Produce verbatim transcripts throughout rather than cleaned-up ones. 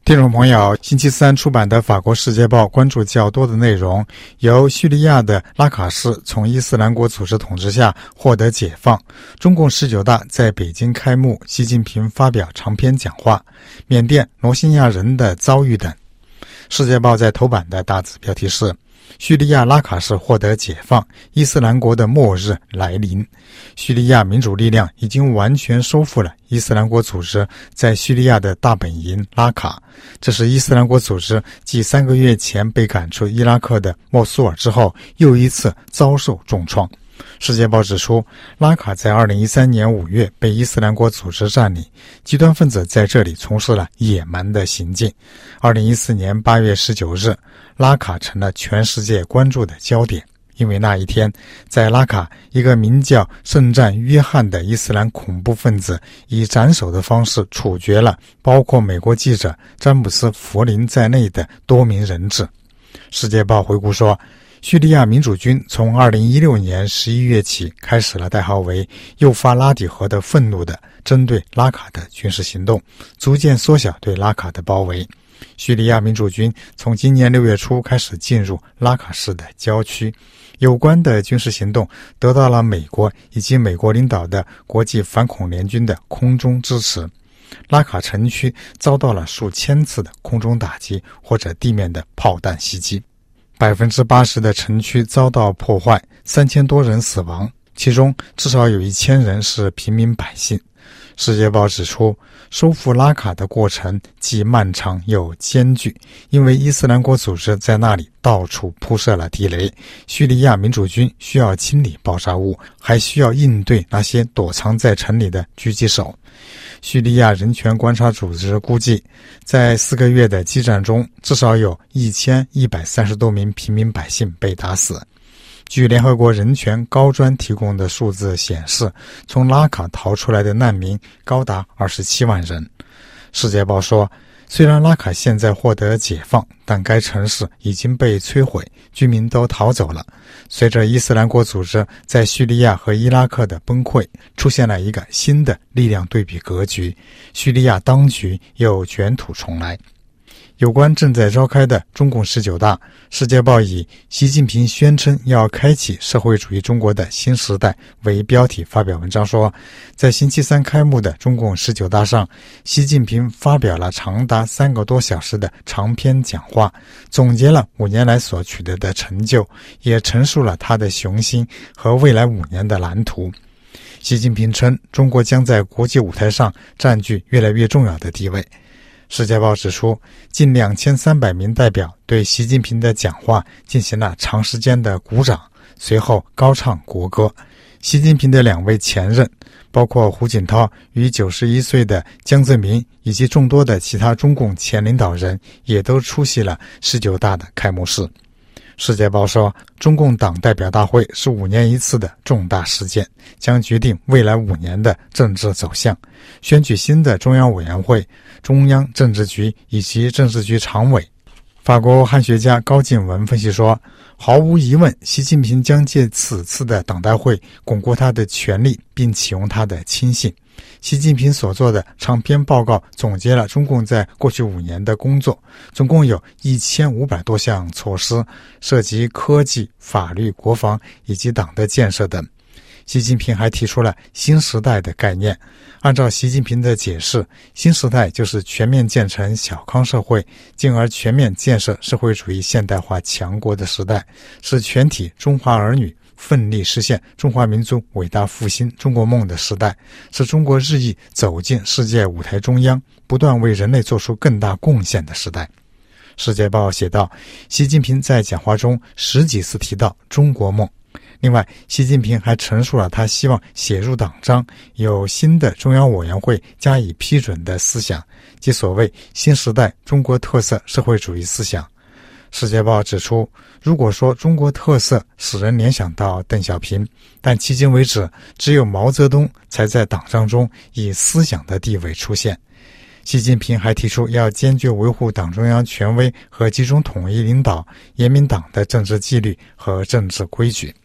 听众朋友，星期三出版的法国《世界报》关注较多的内容，由叙利亚的拉卡市从伊斯兰国组织统治下获得解放，中共十九大在北京开幕，习近平发表长篇讲话，缅甸罗兴亚人的遭遇等。《世界报》在头版的大字标题是叙利亚拉卡市获得解放，伊斯兰国的末日来临。叙利亚民主力量已经完全收复了伊斯兰国组织在叙利亚的大本营拉卡，这是伊斯兰国组织继三个月前被赶出伊拉克的莫苏尔之后又一次遭受重创。世界报指出，拉卡在二零一三年五月被伊斯兰国组织占领，极端分子在这里从事了野蛮的行径。二零一四年八月十九日，拉卡成了全世界关注的焦点，因为那一天，在拉卡，一个名叫圣战约翰的伊斯兰恐怖分子以斩首的方式处决了包括美国记者詹姆斯·弗林在内的多名人质。世界报回顾说，叙利亚民主军从二零一六年十一月起开始了代号为幼发拉底河的愤怒的针对拉卡的军事行动，逐渐缩小对拉卡的包围。叙利亚民主军从今年六月初开始进入拉卡市的郊区，有关的军事行动得到了美国以及美国领导的国际反恐联军的空中支持。拉卡城区遭到了数千次的空中打击或者地面的炮弹袭击，百分之八十的城区遭到破坏，三千多人死亡，其中至少有一千人是平民百姓。世界报指出，收复拉卡的过程既漫长又艰巨，因为伊斯兰国组织在那里到处铺设了地雷，叙利亚民主军需要清理爆炸物，还需要应对那些躲藏在城里的狙击手。叙利亚人权观察组织估计，在四个月的激战中，至少有一千一百三十多名平民百姓被打死。据联合国人权高专提供的数字显示，从拉卡逃出来的难民高达二十七万人。世界报说，虽然拉卡现在获得解放，但该城市已经被摧毁，居民都逃走了。随着伊斯兰国组织在叙利亚和伊拉克的崩溃，出现了一个新的力量对比格局，叙利亚当局又卷土重来。有关正在召开的中共十九大，世界报以习近平宣称要开启社会主义中国的新时代为标题发表文章说，在星期三开幕的中共十九大上，习近平发表了长达三个多小时的长篇讲话，总结了五年来所取得的成就，也陈述了他的雄心和未来五年的蓝图。习近平称，中国将在国际舞台上占据越来越重要的地位。世界报指出，近两千三百名代表对习近平的讲话进行了长时间的鼓掌，随后高唱国歌。习近平的两位前任，包括胡锦涛与九十一岁的江泽民以及众多的其他中共前领导人，也都出席了十九大的开幕式。世界报说，中共党代表大会是五年一次的重大事件，将决定未来五年的政治走向，选举新的中央委员会、中央政治局以及政治局常委。法国汉学家高进文分析说，毫无疑问，习近平将借此次的党代会巩固他的权力，并启用他的亲信。习近平所做的长篇报告总结了中共在过去五年的工作，总共有一千五百多项措施，涉及科技、法律、国防以及党的建设等。习近平还提出了新时代的概念，按照习近平的解释，新时代就是全面建成小康社会，进而全面建设社会主义现代化强国的时代，是全体中华儿女奋力实现中华民族伟大复兴中国梦的时代，是中国日益走进世界舞台中央，不断为人类做出更大贡献的时代。世界报写道，习近平在讲话中十几次提到中国梦。另外，习近平还陈述了他希望写入党章，有新的中央委员会加以批准的思想，即所谓新时代中国特色社会主义思想。世界报指出，如果说中国特色使人联想到邓小平，但迄今为止，只有毛泽东才在党章中以思想的地位出现。习近平还提出要坚决维护党中央权威和集中统一领导，严明党的政治纪律和政治规矩。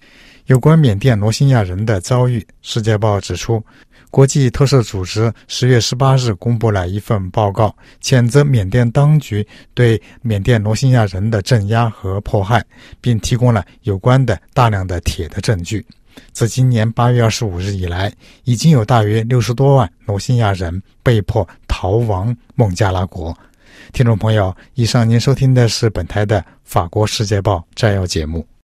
有关缅甸罗兴亚人的遭遇，《世界报》指出，国际特赦组织十月十八日公布了一份报告，谴责缅甸当局对缅甸罗兴亚人的镇压和迫害，并提供了有关的大量的铁的证据。自今年八月二十五日以来，已经有大约六十多万罗兴亚人被迫逃亡孟加拉国。听众朋友，以上您收听的是本台的法国世界报摘要节目。